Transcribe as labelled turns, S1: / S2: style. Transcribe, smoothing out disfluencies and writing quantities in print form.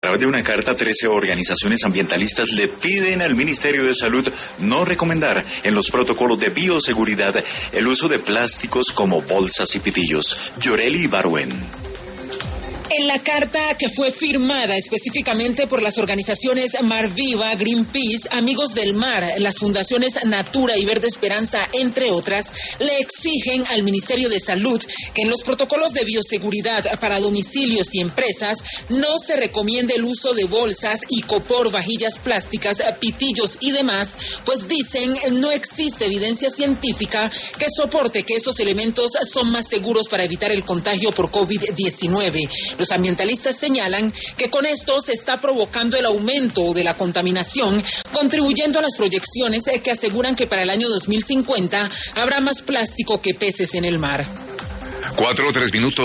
S1: través de una carta, 13 organizaciones ambientalistas le piden al Ministerio de Salud no recomendar en los protocolos de bioseguridad el uso de plásticos como bolsas y pitillos. Yoreli Ibarwen.
S2: En la carta, que fue firmada específicamente por las organizaciones Mar Viva, Greenpeace, Amigos del Mar, las fundaciones Natura y Verde Esperanza, entre otras, le exigen al Ministerio de Salud que en los protocolos de bioseguridad para domicilios y empresas no se recomiende el uso de bolsas, icopor, vajillas plásticas, pitillos y demás, pues dicen no existe evidencia científica que soporte que esos elementos son más seguros para evitar el contagio por COVID-19. Los ambientalistas señalan que con esto se está provocando el aumento de la contaminación, contribuyendo a las proyecciones que aseguran que para el año 2050 habrá más plástico que peces en el mar.
S3: 4 o 3 minutos.